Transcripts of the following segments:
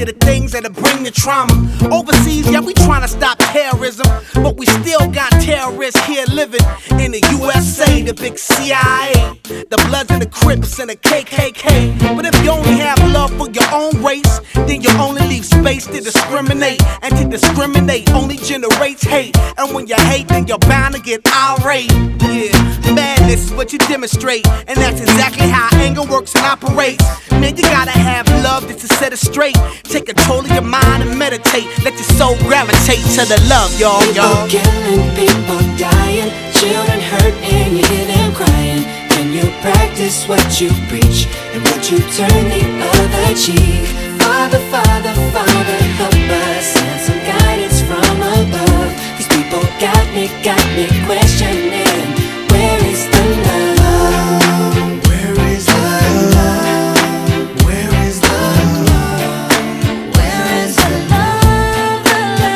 to the things that'll bring the trauma. Overseas, yeah, we trying to stop terrorism, but we still got terrorists here living in the USA, the big CIA, the Bloods and the Crips and the KKK. But if you only have love for your own race, then you only leave space to discriminate. And to discriminate only generates hate. And when you hate, then you're bound to get irate. Yeah, madness is what you demonstrate, and that's exactly how anger works and operates. Man, you gotta have love just to set it straight. Take control of your mind and meditate. Let your soul gravitate to the love, y'all. People killing, people dying, children hurt and you hear them crying. Can you practice what you preach and would you turn the other cheek? Father, Father, Father, help us, send some guidance from above. These people got me questioning, where is the love? Where is the love? Where is the love? Where is the love?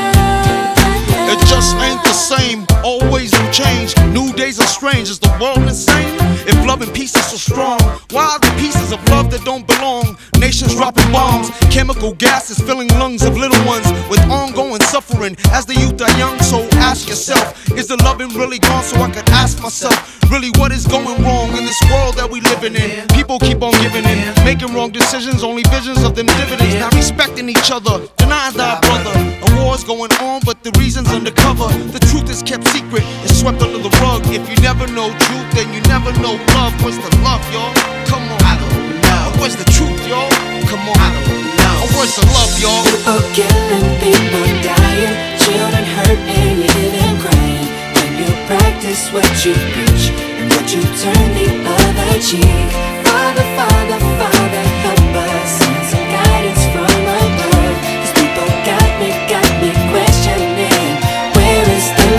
It just ain't the same, always new change. New days are strange, is the world insane? If love and peace is so strong, why are the pieces of love that don't belong? Nations dropping bombs, chemical gases filling lungs of little ones with ongoing suffering as the youth are young. So ask yourself, is the loving really gone? So I could ask myself, really what is going wrong in this world that we living in? People keep on giving in, making wrong decisions, only visions of them dividends. Not respecting each other, denying thy brother. A war's going on, but the reason's undercover. The truth is kept secret, it's swept under the rug. If you never know truth, then you never know love. What's the love, y'all? Come on, I don't know. Where's the truth, y'all? Come on, I don't know. Where's the love, y'all? People killing, people dying, children hurt and you hear them crying. Can you practice what you preach and would you turn the other cheek? Father, Father, Father, help us, send some guidance from above. These people got me questioning, where is the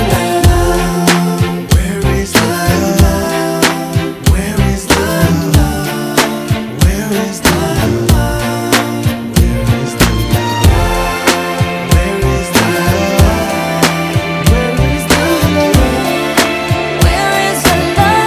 love? Where is the love? Where is the love? Where is the love? Where is the love? Where is the love? Where is the love? Where is the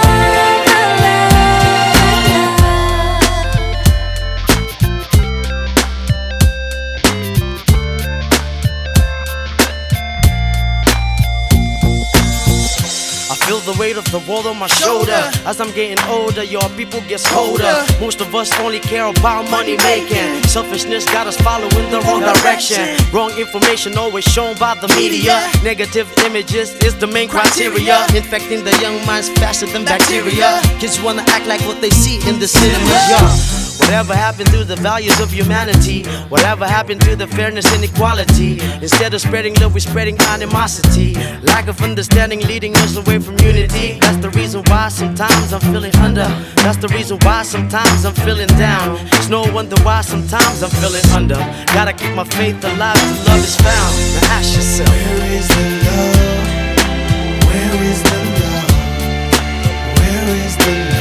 I feel the weight of the world on my shoulder. As I'm getting older, your people gets colder. Most of us only care about money making. Selfishness got us following the wrong direction. Wrong information always shown by the media. Negative images is the main criteria, infecting the young minds faster than bacteria. Kids wanna act like what they see in the cinemas, yeah. Whatever happened to the values of humanity? Whatever happened to the fairness and equality? Instead of spreading love, we're spreading animosity. Lack of understanding leading us away from unity. That's the reason why sometimes I'm feeling under. That's the reason why sometimes I'm feeling down. It's no wonder why sometimes I'm feeling under. Gotta keep my faith alive till love is found. Now ask yourself, Where is the love? Where is the love? Where is the love?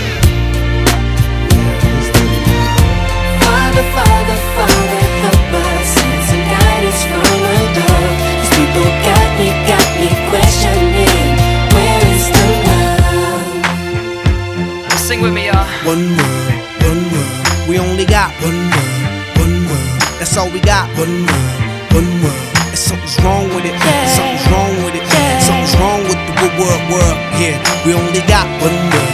Father, Father, Father, help us, send some guidance from above. These people got me questioning, where is the love? sing with me, y'all. One word, we only got one word, that's all we got. One word, and something's wrong with it, something's wrong with it, something's wrong with the world, yeah, we only got one word.